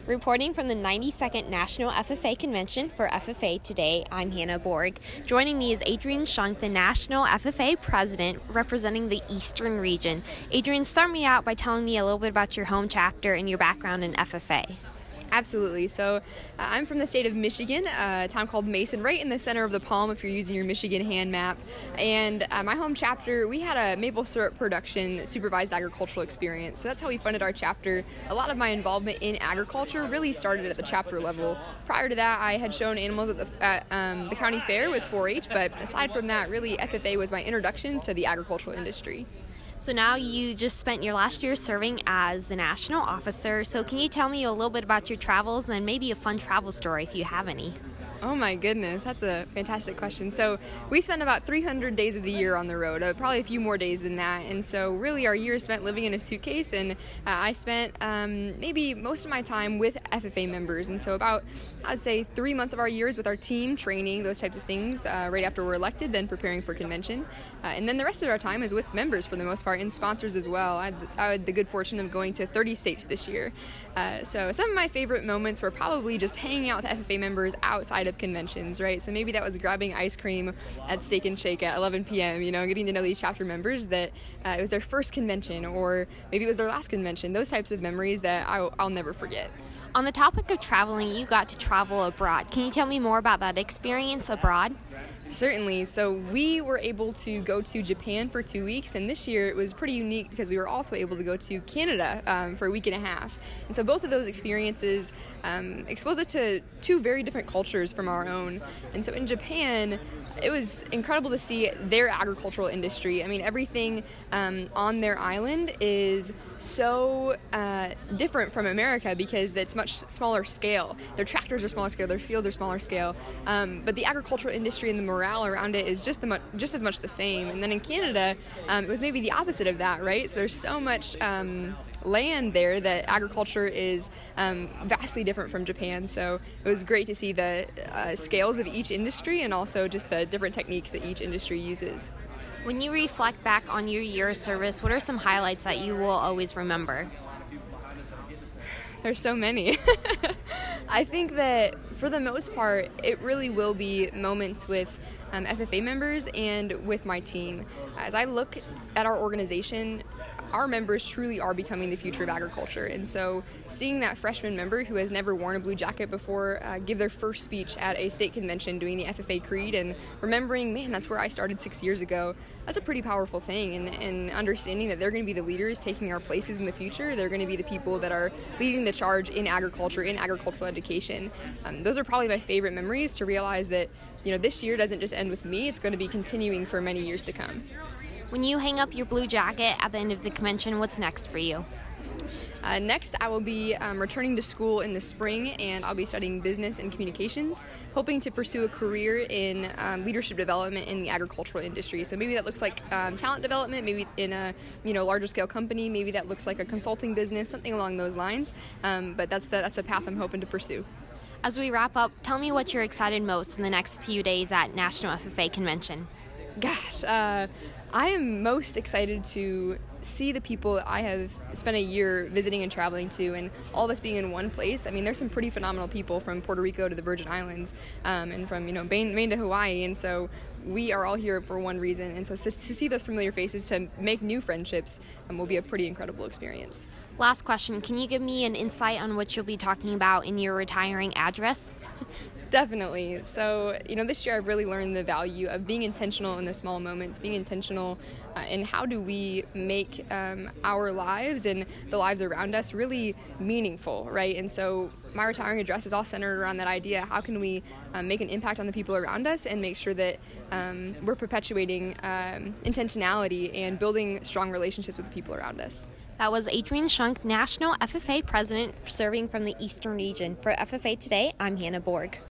Reporting from the 92nd National FFA Convention for FFA Today, I'm Hannah Borg. Joining me is Adrienne Shunk, the National FFA President representing the Eastern region. Adrienne, start me out by telling me a little bit about your home chapter and your background in FFA. Absolutely. So I'm from the state of Michigan, a town called Mason, right in the center of the palm if you're using your Michigan hand map. And my home chapter, we had a maple syrup production supervised agricultural experience. So that's how we funded our chapter. A lot of my involvement in agriculture really started at the chapter level. Prior to that, I had shown animals at the county fair with 4-H, but aside from that, really FFA was my introduction to the agricultural industry. So now you just spent your last year serving as the national officer. So can you tell me a little bit about your travels and maybe a fun travel story if you have any? Oh my goodness, that's a fantastic question. So we spend about 300 days of the year on the road, probably a few more days than that. And so really our year is spent living in a suitcase, and I spent maybe most of my time with FFA members. And so about, I'd say 3 months of our year is with our team, training, those types of things, right after we're elected, then preparing for convention. And then the rest of our time is with members for the most part, and sponsors as well. I had the good fortune of going to 30 states this year. So some of my favorite moments were probably just hanging out with FFA members outside of conventions, right? So maybe that was grabbing ice cream at Steak and Shake at 11 p.m., getting to know these chapter members that it was their first convention, or maybe it was their last convention. Those types of memories that I'll never forget. On the topic of traveling, you got to travel abroad. Can you tell me more about that experience abroad? Certainly. So we were able to go to Japan for 2 weeks, and this year it was pretty unique because we were also able to go to Canada for a week and a half. And so both of those experiences exposed us to two very different cultures from our own. And so in Japan, it was incredible to see their agricultural industry. I mean, everything on their island is so different from America because it's much smaller scale. Their tractors are smaller scale, their fields are smaller scale, but the agricultural industry and the morale around it is just as much the same. And then in Canada, it was maybe the opposite of that, right? So there's so much land there that agriculture is vastly different from Japan. So it was great to see the scales of each industry and also just the different techniques that each industry uses. When you reflect back on your year of service, what are some highlights that you will always remember? There's so many. I think that for the most part, it really will be moments with FFA members and with my team. As I look at our organization, our members truly are becoming the future of agriculture. And so seeing that freshman member who has never worn a blue jacket before give their first speech at a state convention doing the FFA Creed and remembering, man, that's where I started 6 years ago, that's a pretty powerful thing. And understanding that they're going to be the leaders taking our places in the future. They're going to be the people that are leading the charge in agriculture, in agricultural education. Those are probably my favorite memories, to realize that this year doesn't just end with me. It's going to be continuing for many years to come. When you hang up your blue jacket at the end of the convention, what's next for you? Next, I will be returning to school in the spring, and I'll be studying business and communications, hoping to pursue a career in leadership development in the agricultural industry. So maybe that looks like talent development, maybe in a larger scale company, maybe that looks like a consulting business, something along those lines. But that's the path I'm hoping to pursue. As we wrap up, tell me what you're excited most in the next few days at National FFA Convention. Gosh, I am most excited to see the people I have spent a year visiting and traveling to, and all of us being in one place. I mean, there's some pretty phenomenal people from Puerto Rico to the Virgin Islands, and from Maine to Hawaii, and so we are all here for one reason. And so to see those familiar faces, to make new friendships, will be a pretty incredible experience. Last question, can you give me an insight on what you'll be talking about in your retiring address? Definitely. So, this year I've really learned the value of being intentional in the small moments, being intentional in how do we make our lives and the lives around us really meaningful, right? And so my retiring address is all centered around that idea. How can we make an impact on the people around us and make sure that we're perpetuating intentionality and building strong relationships with the people around us? That was Adrienne Shunk, National FFA President, serving from the Eastern region. For FFA Today, I'm Hannah Borg.